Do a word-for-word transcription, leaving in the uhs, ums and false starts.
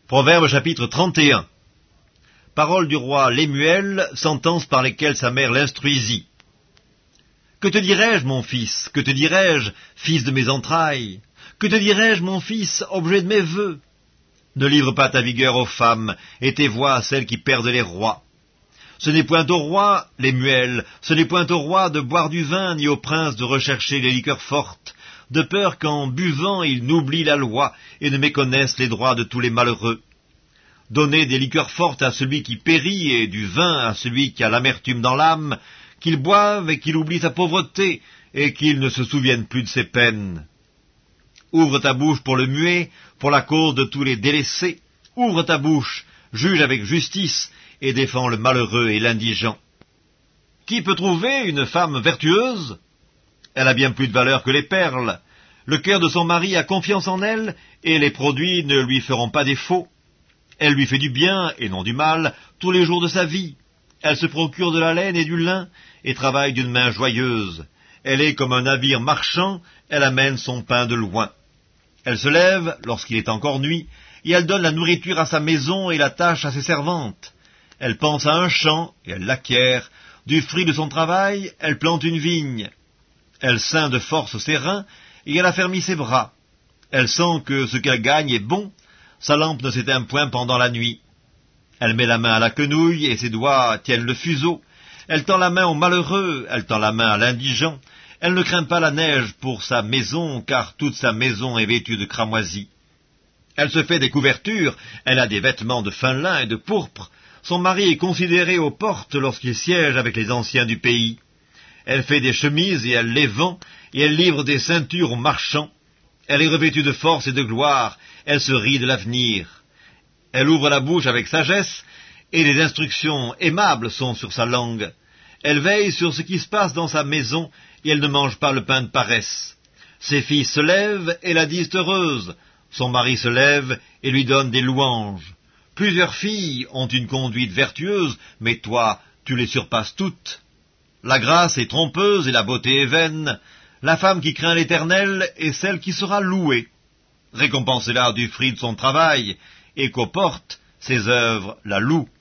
Proverbe chapitre trente et un. Parole du roi Lemuel, sentences par lesquelles sa mère l'instruisit. Que te dirai-je, mon fils? Que te dirai-je, fils de mes entrailles? Que te dirai-je, mon fils, objet de mes vœux? Ne livre pas ta vigueur aux femmes, et tes voix à celles qui perdent les rois. Ce n'est point au roi, Lemuel, ce n'est point au roi de boire du vin, ni au prince de rechercher les liqueurs fortes, de peur qu'en buvant ils n'oublient la loi, et ne méconnaissent les droits de tous les malheureux. Donnez des liqueurs fortes à celui qui périt, et du vin à celui qui a l'amertume dans l'âme, qu'il boive et qu'il oublie sa pauvreté, et qu'il ne se souvienne plus de ses peines. Ouvre ta bouche pour le muet, pour la cause de tous les délaissés. Ouvre ta bouche, juge avec justice, et défends le malheureux et l'indigent. Qui peut trouver une femme vertueuse? Elle a bien plus de valeur que les perles. Le cœur de son mari a confiance en elle, et les produits ne lui feront pas défaut. Elle lui fait du bien, et non du mal, tous les jours de sa vie. Elle se procure de la laine et du lin, et travaille d'une main joyeuse. Elle est comme un navire marchand, elle amène son pain de loin. Elle se lève lorsqu'il est encore nuit, et elle donne la nourriture à sa maison et la tâche à ses servantes. Elle pense à un champ, et elle l'acquiert. Du fruit de son travail, elle plante une vigne. Elle ceint de force ses reins, et elle affermit ses bras. Elle sent que ce qu'elle gagne est bon, sa lampe ne s'éteint point pendant la nuit. Elle met la main à la quenouille, et ses doigts tiennent le fuseau. Elle tend la main au malheureux, elle tend la main à l'indigent. Elle ne craint pas la neige pour sa maison, car toute sa maison est vêtue de cramoisis. Elle se fait des couvertures, elle a des vêtements de fin lin et de pourpre. Son mari est considéré aux portes lorsqu'il siège avec les anciens du pays. Elle fait des chemises et elle les vend, et elle livre des ceintures aux marchands. Elle est revêtue de force et de gloire, elle se rit de l'avenir. Elle ouvre la bouche avec sagesse, et les instructions aimables sont sur sa langue. Elle veille sur ce qui se passe dans sa maison, et elle ne mange pas le pain de paresse. Ses filles se lèvent et la disent heureuse. Son mari se lève et lui donne des louanges. Plusieurs filles ont une conduite vertueuse, mais toi, tu les surpasses toutes. La grâce est trompeuse et la beauté est vaine. La femme qui craint l'Éternel est celle qui sera louée. Récompensez-la du fruit de son travail, et qu'aux portes, ses œuvres la louent.